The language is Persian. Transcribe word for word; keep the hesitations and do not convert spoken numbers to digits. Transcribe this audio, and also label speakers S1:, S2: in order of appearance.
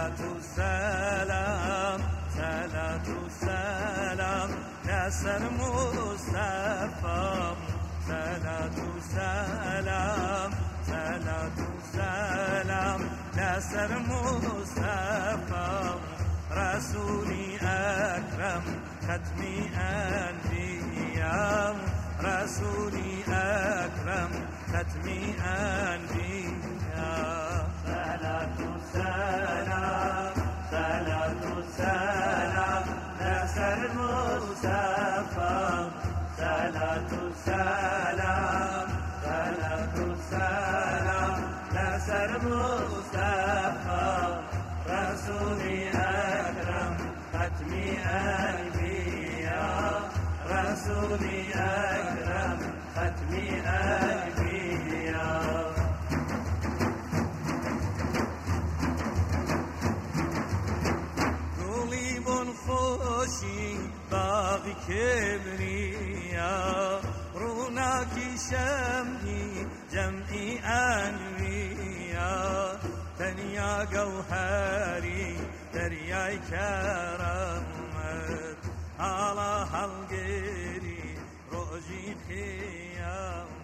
S1: صلاة السلام صلاة السلام نسر مصطفى صلاة السلام صلاة السلام نسر مصطفى رسولي أكرم ختم أنبياء رسولي أكرم ختم أنبياء صلاة السلام صلاة السلام نسر مصطفى صلاة السلام صلاة السلام نسر مصطفى رسولي أكرم ختم أنبياء رسولي أكرم ختم أنبياء قلب خوشی باغی کبریا روناکی شمعی جمعی انویا دنیا گوهری دریای کرامت حالا حلگری روزی قیامت